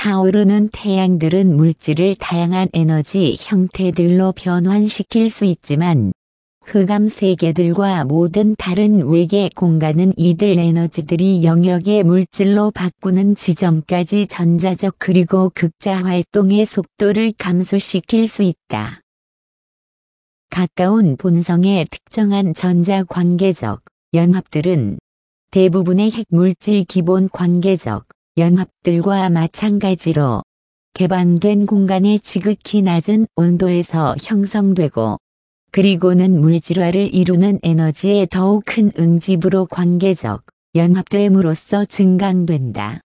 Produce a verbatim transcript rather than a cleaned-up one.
타오르는 태양들은 물질을 다양한 에너지 형태들로 변환시킬 수 있지만 흑암 세계들과 모든 다른 외계 공간은 이들 에너지들이 영역의 물질로 바꾸는 지점까지 전자적 그리고 극자 활동의 속도를 감소시킬 수 있다. 가까운 본성의 특정한 전자 관계적 연합들은 대부분의 핵물질 기본 관계적 연합들과 마찬가지로 개방된 공간의 지극히 낮은 온도에서 형성되고 그리고는 물질화를 이루는 에너지의 더욱 큰 응집으로 관계적 연합됨으로써 증강된다.